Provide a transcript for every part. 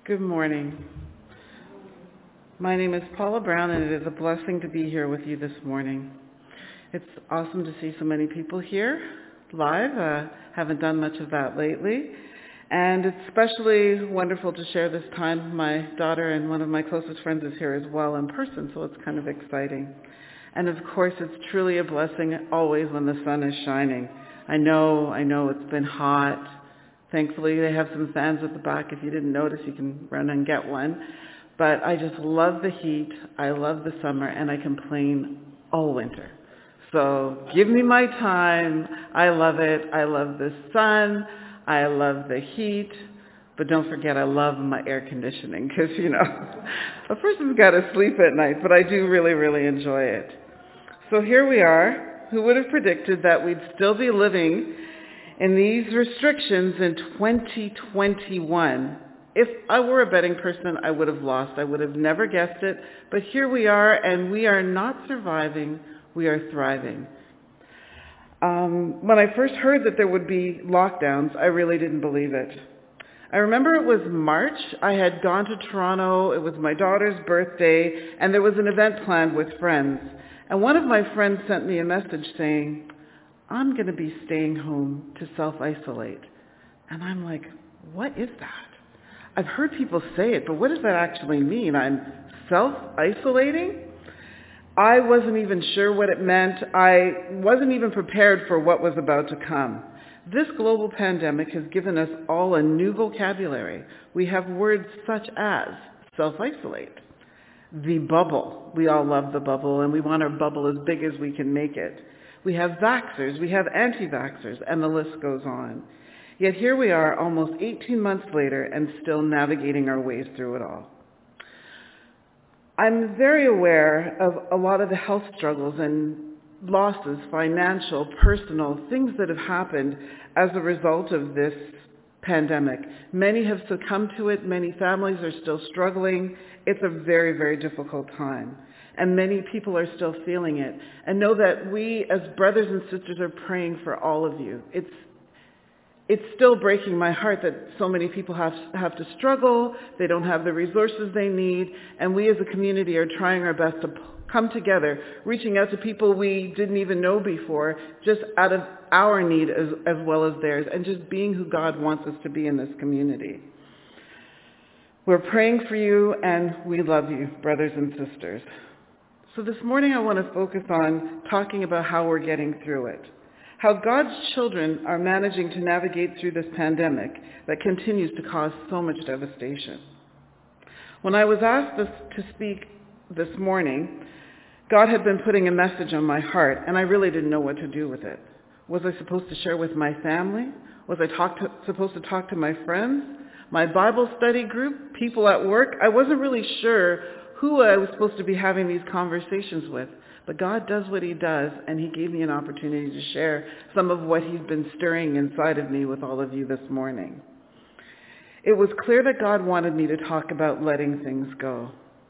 Good morning. My name is Paula Brown, and it is a blessing to be here with you this morning. It's awesome to see so many people here live. Haven't done much of that lately. And it's especially wonderful to share this time. My daughter and one of my closest friends is here as well in person, so it's kind of exciting. And of course, it's truly a blessing always when the sun is shining. I know it's been hot. Thankfully, they have some fans at the back. If you didn't notice, you can run and get one. But I just love the heat. I love the summer, and I complain all winter. So give me my time. I love it. I love the sun. I love the heat. But don't forget, I love my air conditioning because, a person's got to sleep at night. But I do really, really enjoy it. So here we are. Who would have predicted that we'd still be living in these restrictions in 2021? If I were a betting person, I would have lost. I would have never guessed it. But here we are, and we are not surviving. We are thriving. When I first heard that there would be lockdowns, I really didn't believe it. I remember it was March. I had gone to Toronto. It was my daughter's birthday, and there was an event planned with friends. And one of my friends sent me a message saying, I'm going to be staying home to self-isolate. And I'm like, what is that? I've heard people say it, but what does that actually mean? I'm self-isolating? I wasn't even sure what it meant. I wasn't even prepared for what was about to come. This global pandemic has given us all a new vocabulary. We have words such as self-isolate, the bubble. We all love the bubble, and we want our bubble as big as we can make it. We have vaxxers, we have anti-vaxxers, and the list goes on. Yet here we are almost 18 months later and still navigating our ways through it all. I'm very aware of a lot of the health struggles and losses, financial, personal, things that have happened as a result of this pandemic. Many have succumbed to it. Many families are still struggling. It's a very, very difficult time. And many people are still feeling it. And know that we as brothers and sisters are praying for all of you. It's still breaking my heart that so many people have to struggle. They don't have the resources they need. And we as a community are trying our best to come together, reaching out to people we didn't even know before, just out of our need as well as theirs, and just being who God wants us to be in this community. We're praying for you, and we love you, brothers and sisters. So this morning I want to focus on talking about how we're getting through it, how God's children are managing to navigate through this pandemic that continues to cause so much devastation. When I was asked to speak this morning, God had been putting a message on my heart, and I really didn't know what to do with it. Was I supposed to share with my family? Was I supposed to talk to my friends, my Bible study group, people at work? I wasn't really sure who I was supposed to be having these conversations with. But God does what he does, and he gave me an opportunity to share some of what he's been stirring inside of me with all of you this morning. It was clear that God wanted me to talk about letting things go.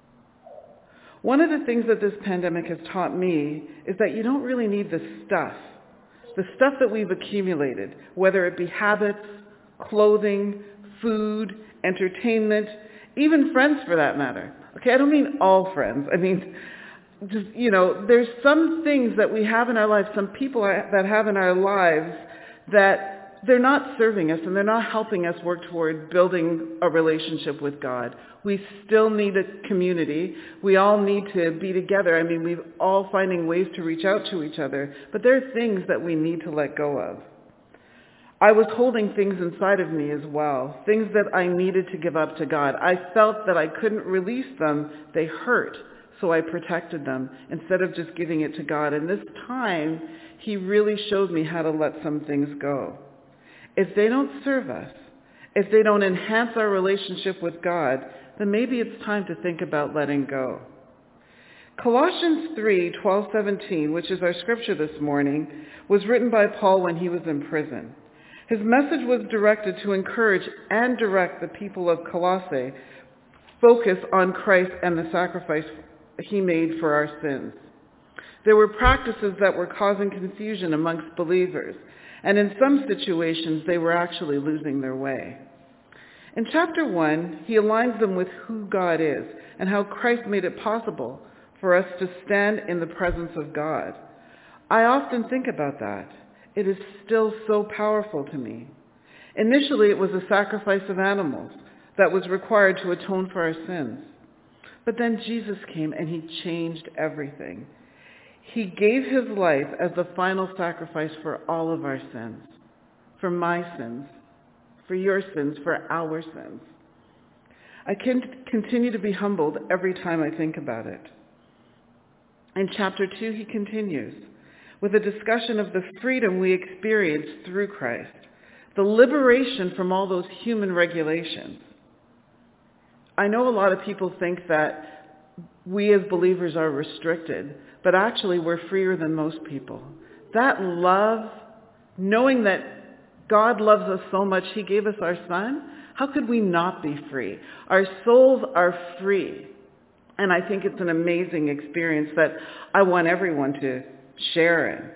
One of the things that this pandemic has taught me is that you don't really need the stuff that we've accumulated, whether it be habits, clothing, food, entertainment, even friends for that matter. Okay, I don't mean all friends. I mean, just, there's some things that we have in our lives, some people that have in our lives that they're not serving us and they're not helping us work toward building a relationship with God. We still need a community. We all need to be together. I mean, we're all finding ways to reach out to each other, but there are things that we need to let go of. I was holding things inside of me as well, things that I needed to give up to God. I felt that I couldn't release them. They hurt. So I protected them instead of just giving it to God. And this time, he really showed me how to let some things go. If they don't serve us, if they don't enhance our relationship with God, then maybe it's time to think about letting go. Colossians 3:12-17, which is our scripture this morning, was written by Paul when he was in prison. His message was directed to encourage and direct the people of Colossae focus on Christ and the sacrifice he made for our sins. There were practices that were causing confusion amongst believers, and in some situations they were actually losing their way. In chapter 1, he aligns them with who God is and how Christ made it possible for us to stand in the presence of God. I often think about that. It is still so powerful to me. Initially, it was a sacrifice of animals that was required to atone for our sins. But then Jesus came and he changed everything. He gave his life as the final sacrifice for all of our sins, for my sins, for your sins, for our sins. I can continue to be humbled every time I think about it. In chapter 2, he continues with a discussion of the freedom we experience through Christ, the liberation from all those human regulations. I know a lot of people think that we as believers are restricted, but actually we're freer than most people. That love, knowing that God loves us so much, he gave us our Son, how could we not be free? Our souls are free. And I think it's an amazing experience that I want everyone to share in.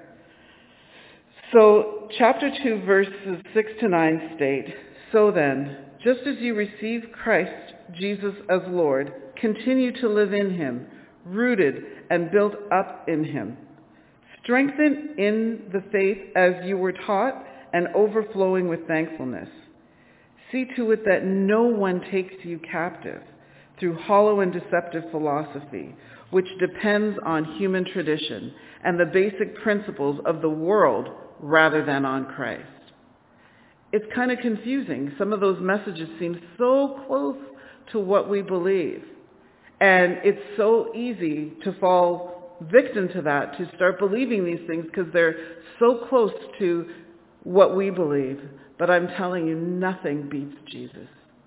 So chapter 2, verses 6 to 9 state, "So then, just as you receive Christ Jesus as Lord, continue to live in him, rooted and built up in him. Strengthened in the faith as you were taught and overflowing with thankfulness. See to it that no one takes you captive through hollow and deceptive philosophy, which depends on human tradition and the basic principles of the world rather than on Christ." It's kind of confusing. Some of those messages seem so close to what we believe. And it's so easy to fall victim to that, to start believing these things because they're so close to what we believe. But I'm telling you, nothing beats Jesus.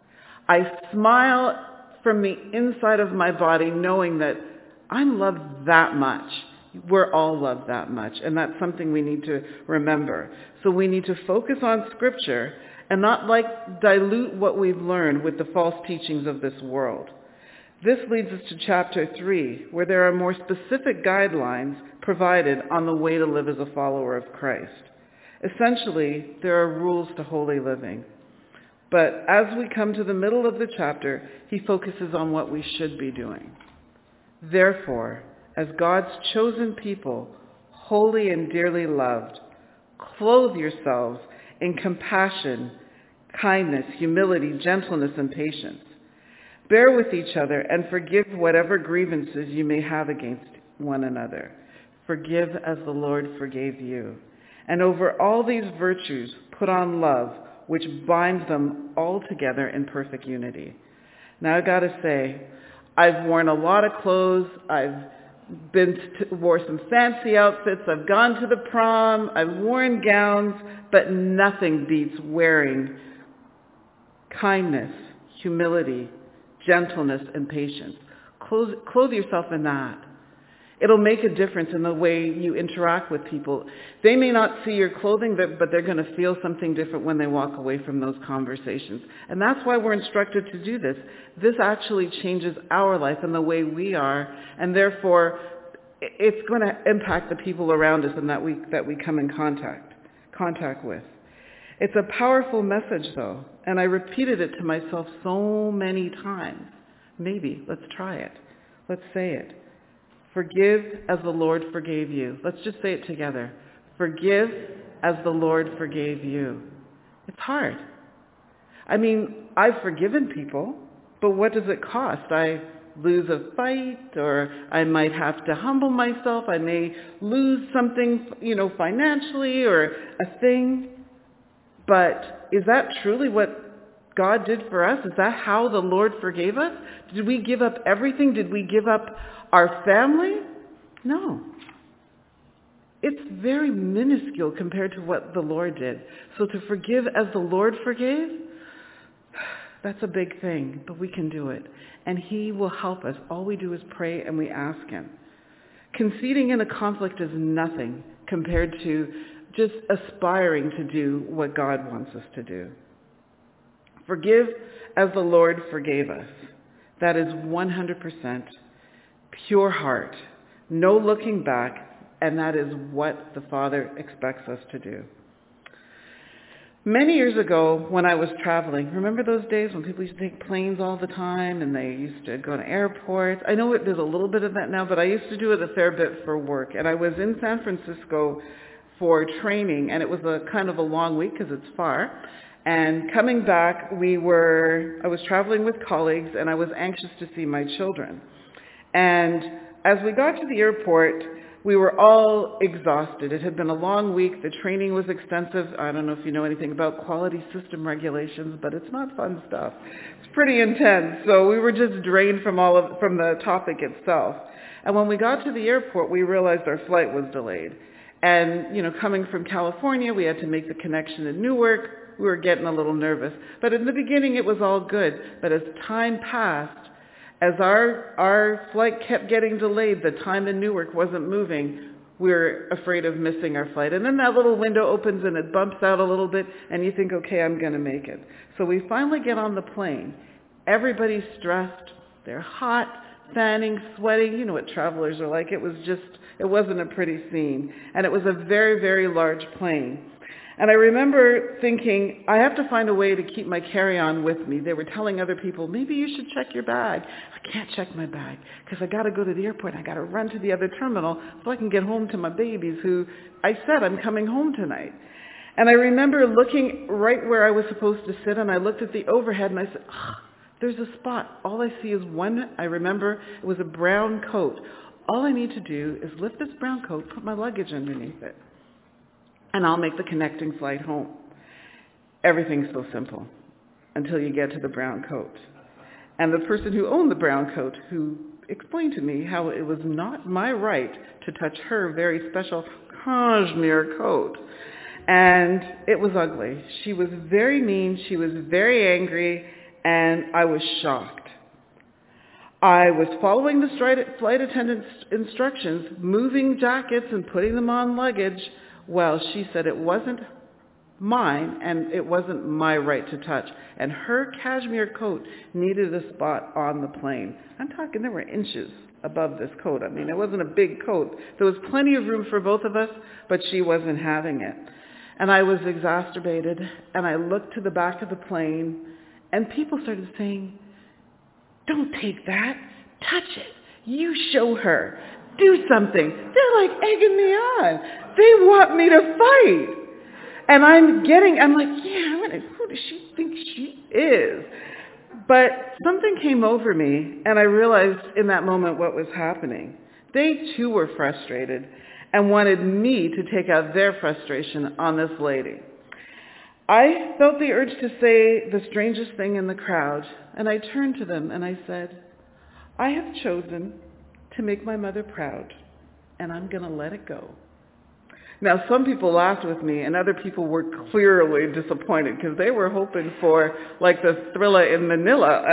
I smile from the inside of my body knowing that I'm loved that much. We're all loved that much, and that's something we need to remember. So we need to focus on Scripture and not dilute what we've learned with the false teachings of this world. This leads us to chapter 3, where there are more specific guidelines provided on the way to live as a follower of Christ. Essentially, there are rules to holy living. But as we come to the middle of the chapter, he focuses on what we should be doing. "Therefore, as God's chosen people, holy and dearly loved, clothe yourselves in compassion, kindness, humility, gentleness, and patience. Bear with each other and forgive whatever grievances you may have against one another. Forgive as the Lord forgave you. And over all these virtues, put on love, which binds them all together in perfect unity." Now, I gotta say, I've worn a lot of clothes. I've wore some fancy outfits. I've gone to the prom. I've worn gowns, but nothing beats wearing kindness, humility, gentleness, and patience. Clothe yourself in that. It'll make a difference in the way you interact with people. They may not see your clothing, but they're going to feel something different when they walk away from those conversations. And that's why we're instructed to do this. This actually changes our life and the way we are, and therefore it's going to impact the people around us and that we come in contact with. It's a powerful message, though, and I repeated it to myself so many times. Maybe, let's try it. Let's say it. Forgive as the Lord forgave you. Let's just say it together. Forgive as the Lord forgave you. It's hard. I mean, I've forgiven people, but what does it cost? I lose a fight, or I might have to humble myself. I may lose something, financially or a thing. But is that truly what God did for us? Is that how the Lord forgave us? Did we give up everything? Did we give up our family? No. It's very minuscule compared to what the Lord did. So to forgive as the Lord forgave, that's a big thing, but we can do it. And he will help us. All we do is pray and we ask him. Conceding in a conflict is nothing compared to just aspiring to do what God wants us to do. Forgive as the Lord forgave us. That is 100% pure heart, no looking back, and that is what the Father expects us to do. Many years ago when I was traveling, remember those days when people used to take planes all the time and they used to go to airports? I know there's a little bit of that now, but I used to do it a fair bit for work. And I was in San Francisco for training, and it was a kind of a long week because it's far. And coming back, I was traveling with colleagues, and I was anxious to see my children. And as we got to the airport, we were all exhausted. It had been a long week. The training was extensive. I don't know if you know anything about quality system regulations, but it's not fun stuff. It's pretty intense. So we were just drained from the topic itself. And when we got to the airport, we realized our flight was delayed. And, coming from California, we had to make the connection in Newark. We were getting a little nervous. But in the beginning, it was all good. But as time passed, as our flight kept getting delayed, the time in Newark wasn't moving, we were afraid of missing our flight. And then that little window opens and it bumps out a little bit, and you think, okay, I'm going to make it. So we finally get on the plane. Everybody's stressed. They're hot, fanning, sweating. You know what travelers are like. It wasn't a pretty scene. And it was a very, very large plane. And I remember thinking, I have to find a way to keep my carry-on with me. They were telling other people, maybe you should check your bag. I can't check my bag because I got to go to the airport. I got to run to the other terminal so I can get home to my babies who I said I'm coming home tonight. And I remember looking right where I was supposed to sit, and I looked at the overhead and I said, there's a spot. All I see is one. I remember it was a brown coat. All I need to do is lift this brown coat, put my luggage underneath it, and I'll make the connecting flight home. Everything's so simple until you get to the brown coat. And the person who owned the brown coat, who explained to me how it was not my right to touch her very special cashmere coat. And it was ugly. She was very mean, she was very angry, and I was shocked. I was following the flight attendant's instructions, moving jackets and putting them on luggage. Well, she said it wasn't mine and it wasn't my right to touch. And her cashmere coat needed a spot on the plane. I'm talking there were inches above this coat. I mean, it wasn't a big coat. There was plenty of room for both of us, but she wasn't having it. And I was exacerbated, and I looked to the back of the plane, and people started saying, don't take that. Touch it. You show her. Do something. They're like egging me on. They want me to fight. And I'm like, yeah, who does she think she is? But something came over me, and I realized in that moment what was happening. They too were frustrated and wanted me to take out their frustration on this lady. I felt the urge to say the strangest thing in the crowd, and I turned to them and I said, I have chosen to make my mother proud, and I'm going to let it go. Now, some people laughed with me, and other people were clearly disappointed because they were hoping for like the Thriller in Manila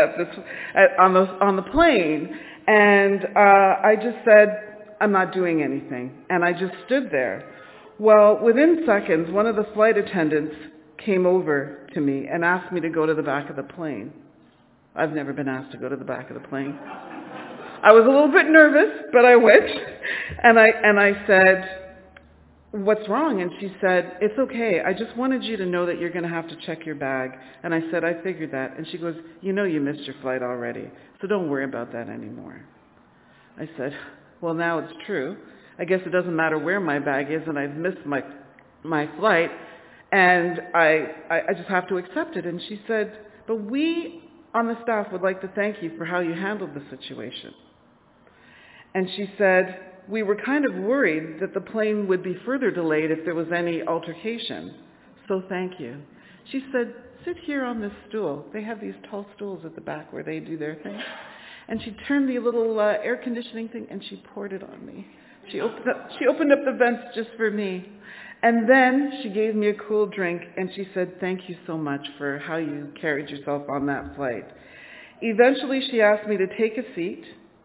on the plane. And I just said, I'm not doing anything. And I just stood there. Well, within seconds, one of the flight attendants came over to me and asked me to go to the back of the plane. I've never been asked to go to the back of the plane. I was a little bit nervous, but I went. And I said, what's wrong? And she said, it's okay. I just wanted you to know that you're going to have to check your bag. And I said, I figured that. And she goes, you know you missed your flight already, so don't worry about that anymore. I said, well, now it's true. I guess it doesn't matter where my bag is, and I've missed my flight, and I just have to accept it. And she said, but we on the staff would like to thank you for how you handled the situation. And she said, we were kind of worried that the plane would be further delayed if there was any altercation. So thank you. She said, sit here on this stool. They have these tall stools at the back where they do their thing. And she turned the little air conditioning thing and she poured it on me. She opened up the vents just for me. And then she gave me a cool drink and she said, thank you so much for how you carried yourself on that flight. Eventually she asked me to take a seat,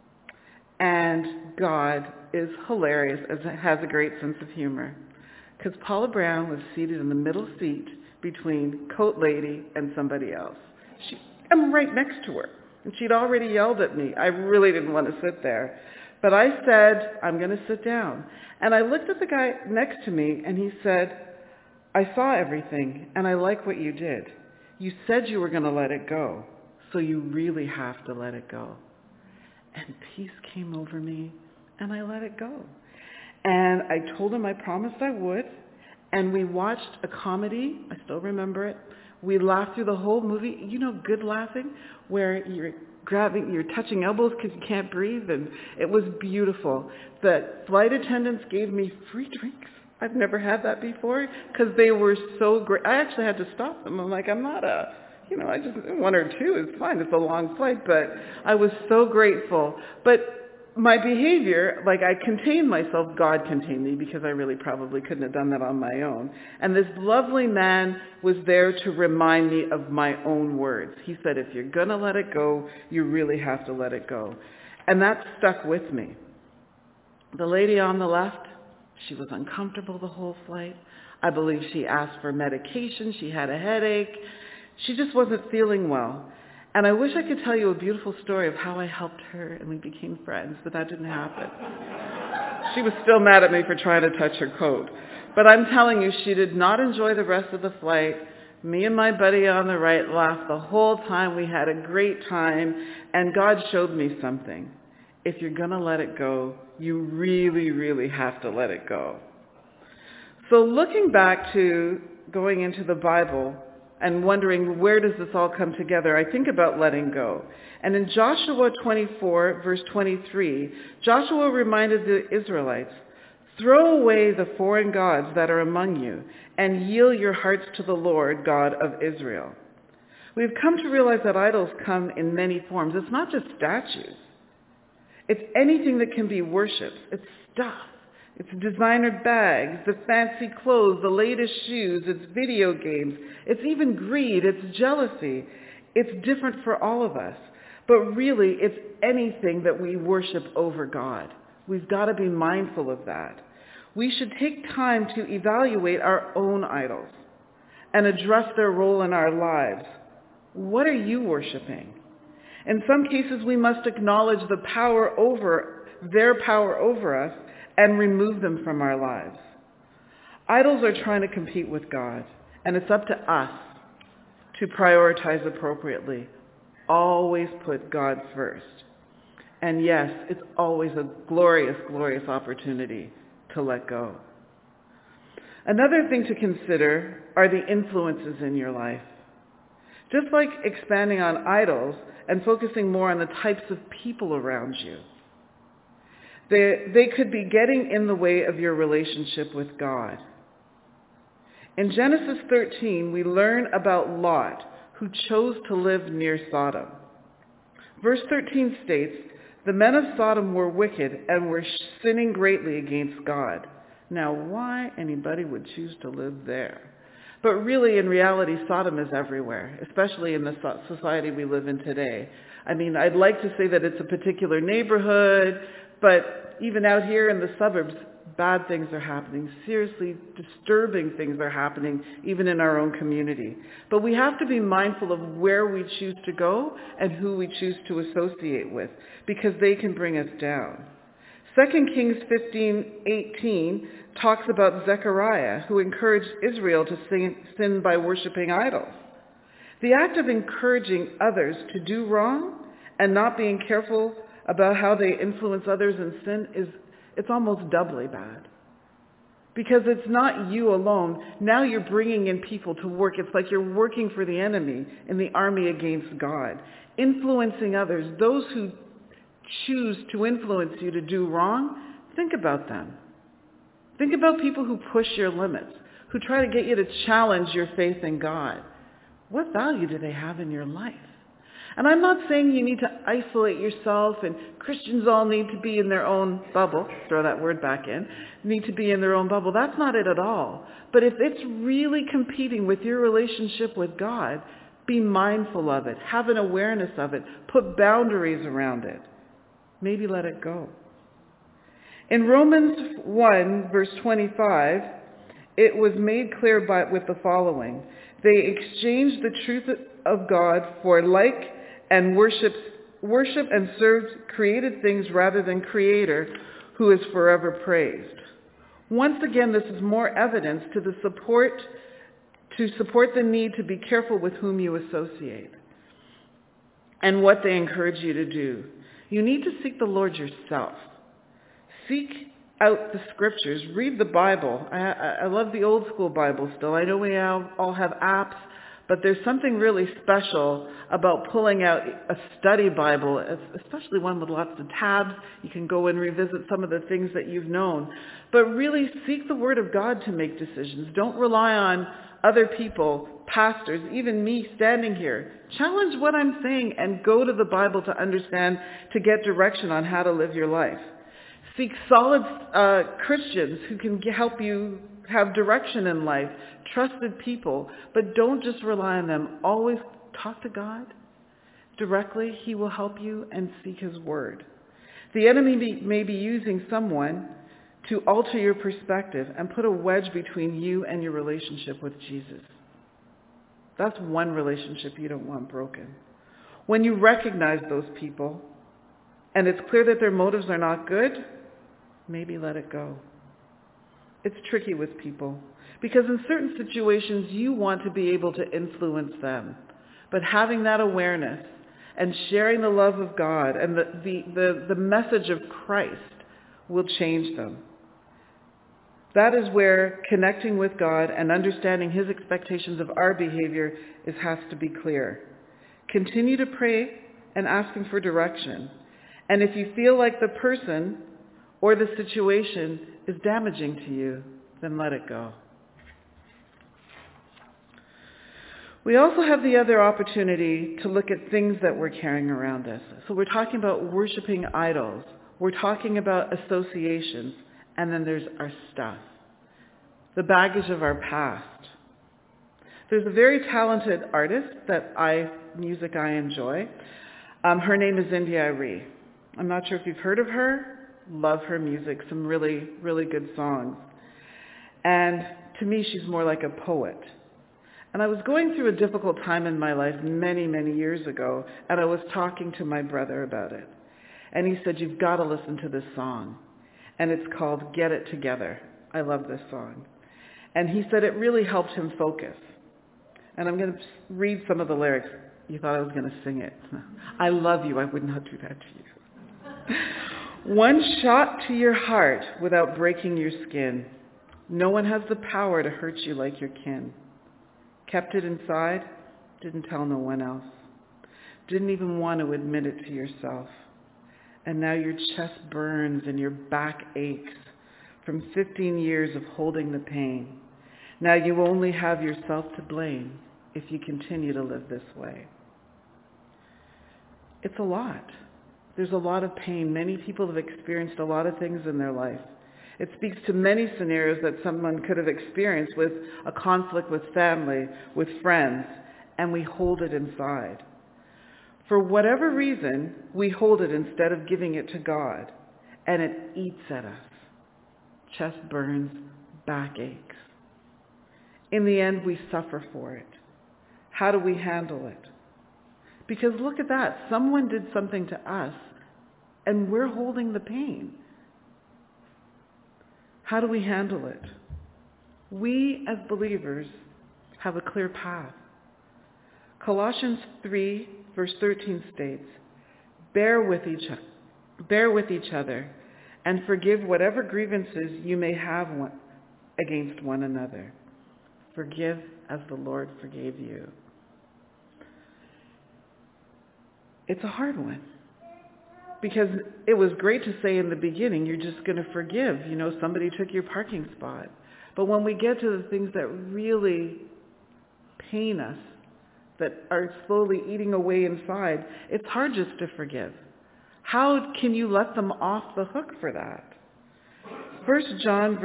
and God is hilarious, as it has a great sense of humor, because Paula Brown was seated in the middle seat between Coat Lady and somebody else. I'm right next to her, and she'd already yelled at me. I really didn't want to sit there. But I said, I'm going to sit down. And I looked at the guy next to me, and he said, I saw everything, and I like what you did. You said you were going to let it go, so you really have to let it go. And peace came over me, and I let it go. And I told him I promised I would, and we watched a comedy. I still remember it. We laughed through the whole movie. You know, good laughing, where you're touching elbows because you can't breathe, and it was beautiful. The flight attendants gave me free drinks. I've never had that before because they were so great. I actually had to stop them. I'm like, I'm not I just, one or two is fine. It's a long flight, but I was so grateful. But my behavior, like I contained myself, God contained me because I really probably couldn't have done that on my own. And this lovely man was there to remind me of my own words. He said, if you're going to let it go, you really have to let it go. And that stuck with me. The lady on the left, she was uncomfortable the whole flight. I believe she asked for medication. She had a headache. She just wasn't feeling well. And I wish I could tell you a beautiful story of how I helped her and we became friends, but that didn't happen. She was still mad at me for trying to touch her coat. But I'm telling you, she did not enjoy the rest of the flight. Me and my buddy on the right laughed the whole time. We had a great time. And God showed me something. If you're going to let it go, you really, really have to let it go. So looking back to going into the Bible and wondering where does this all come together, I think about letting go. And in Joshua 24, verse 23, Joshua reminded the Israelites, throw away the foreign gods that are among you and yield your hearts to the Lord God of Israel. We've come to realize that idols come in many forms. It's not just statues. It's anything that can be worshipped. It's stuff. It's designer bags, the fancy clothes, the latest shoes. It's video games. It's even greed. It's jealousy. It's different for all of us. But really, it's anything that we worship over God. We've got to be mindful of that. We should take time to evaluate our own idols and address their role in our lives. What are you worshiping? In some cases, we must acknowledge their power over us and remove them from our lives. Idols are trying to compete with God, and it's up to us to prioritize appropriately. Always put God first. And yes, it's always a glorious, glorious opportunity to let go. Another thing to consider are the influences in your life. Just like expanding on idols and focusing more on the types of people around you, they could be getting in the way of your relationship with God. In Genesis 13, we learn about Lot, who chose to live near Sodom. Verse 13 states, the men of Sodom were wicked and were sinning greatly against God. Now, why anybody would choose to live there? But really, in reality, Sodom is everywhere, especially in the society we live in today. I mean, I'd like to say that it's a particular neighborhood, but even out here in the suburbs, bad things are happening. Seriously disturbing things are happening, even in our own community. But we have to be mindful of where we choose to go and who we choose to associate with, because they can bring us down. 2 Kings 15:18 talks about Zechariah, who encouraged Israel to sin by worshiping idols. The act of encouraging others to do wrong and not being careful about how they influence others in sin it's almost doubly bad. Because it's not you alone. Now you're bringing in people to work. It's like you're working for the enemy in the army against God. Influencing others, those who choose to influence you to do wrong, think about them. Think about people who push your limits, who try to get you to challenge your faith in God. What value do they have in your life? And I'm not saying you need to isolate yourself and Christians all need to be in their own bubble, throw that word back in, need to be in their own bubble. That's not it at all. But if it's really competing with your relationship with God, be mindful of it, have an awareness of it, put boundaries around it. Maybe let it go. In Romans 1, verse 25, it was made clear with the following. They exchanged the truth of God for like and worship and served created things rather than Creator, who is forever praised. Once again, this is more evidence to support the need to be careful with whom you associate and what they encourage you to do. You need to seek the Lord yourself. Seek out the scriptures. Read the Bible. I love the old school Bible still. I know we all have apps, but there's something really special about pulling out a study Bible, especially one with lots of tabs. You can go and revisit some of the things that you've known. But really seek the Word of God to make decisions. Don't rely on other people, pastors, even me standing here. Challenge what I'm saying and go to the Bible to understand, to get direction on how to live your life. Seek solid Christians who can help you have direction in life, trusted people, but don't just rely on them. Always talk to God directly. He will help you, and seek his word. The enemy may be using someone to alter your perspective and put a wedge between you and your relationship with Jesus. That's one relationship you don't want broken. When you recognize those people and it's clear that their motives are not good, maybe let it go. It's tricky with people because in certain situations you want to be able to influence them. But having that awareness and sharing the love of God and the message of Christ will change them. That is where connecting with God and understanding his expectations of our behavior has to be clear. Continue to pray and ask him for direction. And if you feel like the person or the situation is damaging to you, then let it go. We also have the other opportunity to look at things that we're carrying around us. So we're talking about worshiping idols. We're talking about associations. And then there's our stuff, the baggage of our past. There's a very talented artist that I enjoy. Her name is India Arie. I'm not sure if you've heard of her. Love her music, some really, really good songs. And to me, she's more like a poet. And I was going through a difficult time in my life many, many years ago, and I was talking to my brother about it. And he said, you've got to listen to this song. And it's called Get It Together. I love this song. And he said it really helped him focus. And I'm going to read some of the lyrics. You thought I was going to sing it. I love you. I would not do that to you. One shot to your heart without breaking your skin. No one has the power to hurt you like your kin. Kept it inside, didn't tell no one else. Didn't even want to admit it to yourself. And now your chest burns and your back aches from 15 years of holding the pain. Now you only have yourself to blame if you continue to live this way. It's a lot. There's a lot of pain. Many people have experienced a lot of things in their life. It speaks to many scenarios that someone could have experienced with a conflict with family, with friends, and we hold it inside. For whatever reason, we hold it instead of giving it to God, and it eats at us. Chest burns, back aches. In the end, we suffer for it. How do we handle it? Because look at that. Someone did something to us, and we're holding the pain. How do we handle it? We, as believers, have a clear path. Colossians 3, verse 13 states, bear with each other and forgive whatever grievances you may have against one another. Forgive as the Lord forgave you. It's a hard one because it was great to say in the beginning, you're just going to forgive. You know, somebody took your parking spot. But when we get to the things that really pain us, that are slowly eating away inside, it's hard just to forgive. How can you let them off the hook for that? 1 John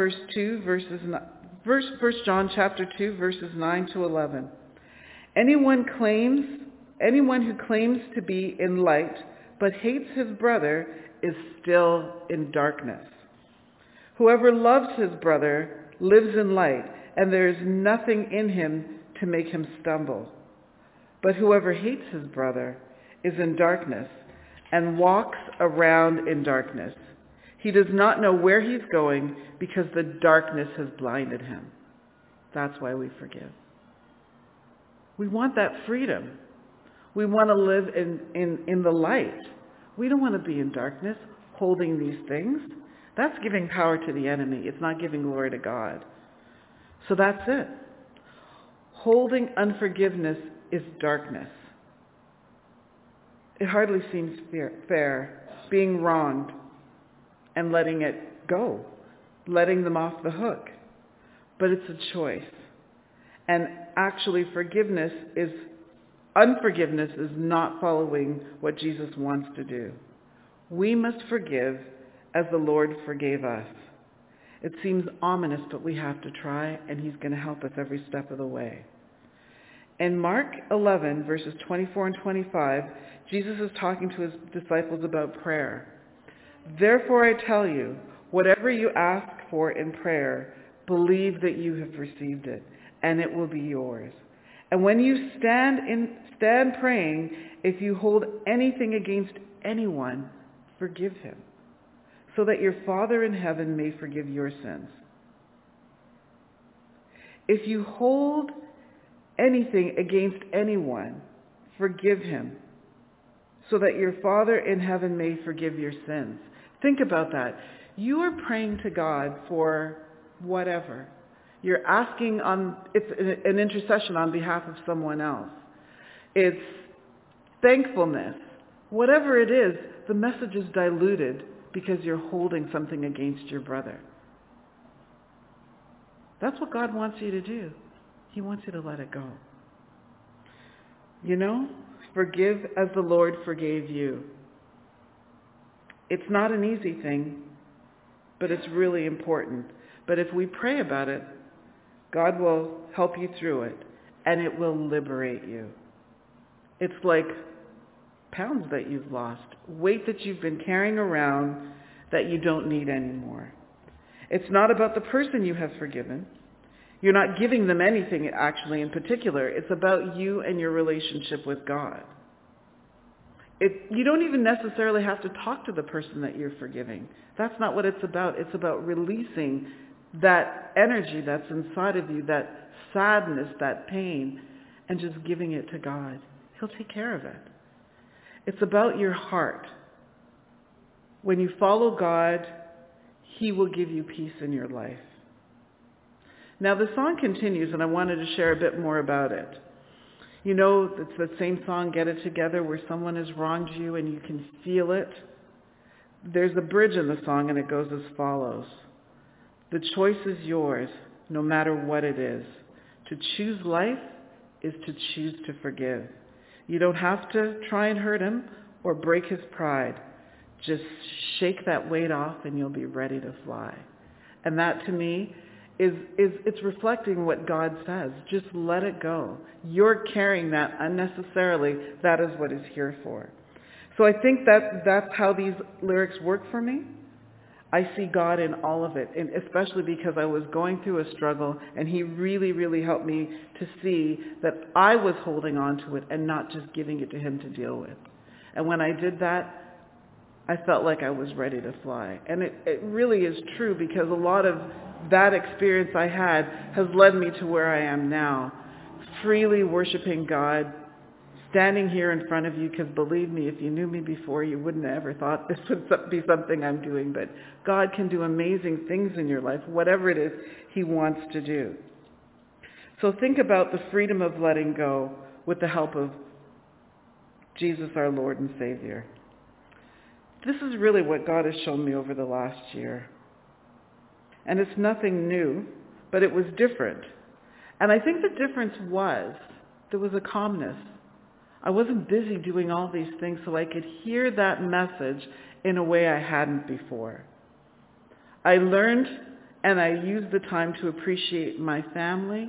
chapter 2, verses 9 to 11. Anyone who claims to be in light but hates his brother is still in darkness. Whoever loves his brother lives in light, and there is nothing in him to make him stumble. But whoever hates his brother is in darkness and walks around in darkness. He does not know where he's going because the darkness has blinded him. That's why we forgive. We want that freedom. We want to live in the light. We don't want to be in darkness, holding these things. That's giving power to the enemy. It's not giving glory to God. So that's it. Holding unforgiveness is darkness. It hardly seems fair, being wronged and letting it go, letting them off the hook. But it's a choice. And actually unforgiveness is not following what Jesus wants to do. We must forgive as the Lord forgave us. It seems ominous, but we have to try, and he's going to help us every step of the way. In Mark 11, verses 24 and 25, Jesus is talking to his disciples about prayer. Therefore I tell you, whatever you ask for in prayer, believe that you have received it, and it will be yours. And when you stand praying, if you hold anything against anyone, forgive him, so that your Father in heaven may forgive your sins. If you hold anything against anyone, forgive him, so that your Father in heaven may forgive your sins. Think about that. You are praying to God for whatever. You're asking it's an intercession on behalf of someone else. It's thankfulness. Whatever it is, the message is diluted because you're holding something against your brother. That's what God wants you to do. He wants you to let it go. Forgive as the Lord forgave you. It's not an easy thing, but it's really important. But if we pray about it, God will help you through it, and it will liberate you. It's like pounds that you've lost, weight that you've been carrying around that you don't need anymore. It's not about the person you have forgiven. You're not giving them anything actually in particular. It's about you and your relationship with God. You don't even necessarily have to talk to the person that you're forgiving. That's not what it's about. It's about releasing that energy that's inside of you, that sadness, that pain, and just giving it to God. He'll take care of it. It's about your heart. When you follow God, he will give you peace in your life. Now the song continues, and I wanted to share a bit more about it. It's that same song, Get It Together, where someone has wronged you and you can feel it. There's a bridge in the song, and it goes as follows. The choice is yours, no matter what it is. To choose life is to choose to forgive. You don't have to try and hurt him or break his pride. Just shake that weight off and you'll be ready to fly. And that to me it's reflecting what God says. Just let it go. You're carrying that unnecessarily. That is what it's here for. So I think that's how these lyrics work for me. I see God in all of it, and especially because I was going through a struggle, and he really, really helped me to see that I was holding on to it and not just giving it to him to deal with. And when I did that, I felt like I was ready to fly. And it really is true, because a lot of that experience I had has led me to where I am now, freely worshiping God, standing here in front of you, because believe me, if you knew me before, you wouldn't have ever thought this would be something I'm doing. But God can do amazing things in your life, whatever it is he wants to do. So think about the freedom of letting go with the help of Jesus, our Lord and Savior. This is really what God has shown me over the last year. And it's nothing new, but it was different. And I think the difference was there was a calmness. I wasn't busy doing all these things, so I could hear that message in a way I hadn't before. I learned and I used the time to appreciate my family,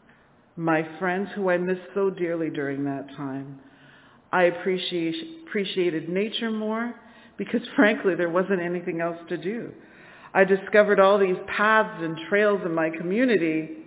my friends who I missed so dearly during that time. I appreciated nature more, because frankly there wasn't anything else to do. I discovered all these paths and trails in my community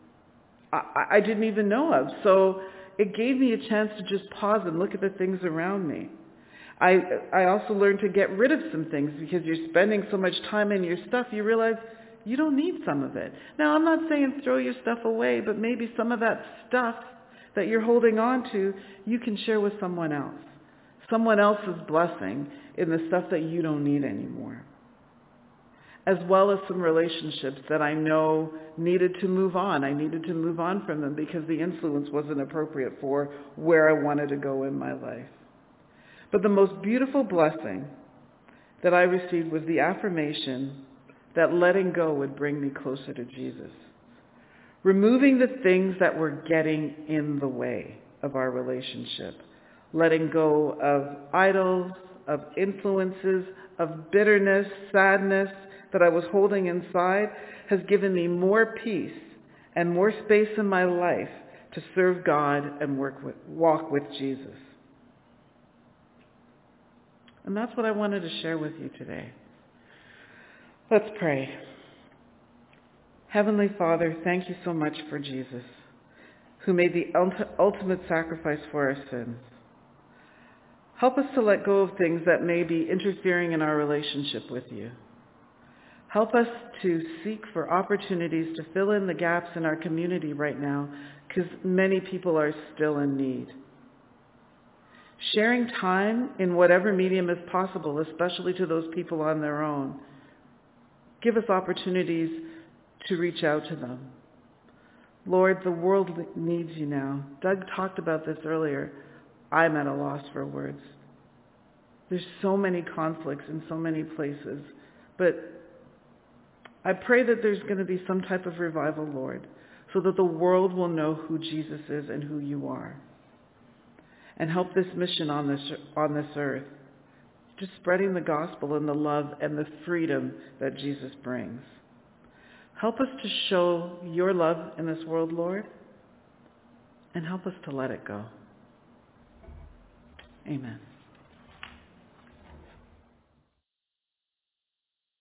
I didn't even know of. So it gave me a chance to just pause and look at the things around me. I also learned to get rid of some things because you're spending so much time in your stuff, you realize you don't need some of it. Now, I'm not saying throw your stuff away, but maybe some of that stuff that you're holding on to, you can share with someone else. Someone else's blessing in the stuff that you don't need anymore. As well as some relationships that I know needed to move on. I needed to move on from them because the influence wasn't appropriate for where I wanted to go in my life. But the most beautiful blessing that I received was the affirmation that letting go would bring me closer to Jesus. Removing the things that were getting in the way of our relationship. Letting go of idols, of influences, of bitterness, sadness that I was holding inside has given me more peace and more space in my life to serve God and walk with Jesus. And that's what I wanted to share with you today. Let's pray. Heavenly Father, thank you so much for Jesus, who made the ultimate sacrifice for our sins. Help us to let go of things that may be interfering in our relationship with you. Help us to seek for opportunities to fill in the gaps in our community right now, because many people are still in need. Sharing time in whatever medium is possible, especially to those people on their own. Give us opportunities to reach out to them. Lord, the world needs you now. Doug talked about this earlier. I'm at a loss for words. There's so many conflicts in so many places, but I pray that there's going to be some type of revival, Lord, so that the world will know who Jesus is and who you are. And help this mission on this earth, just spreading the gospel and the love and the freedom that Jesus brings. Help us to show your love in this world, Lord, and help us to let it go. Amen.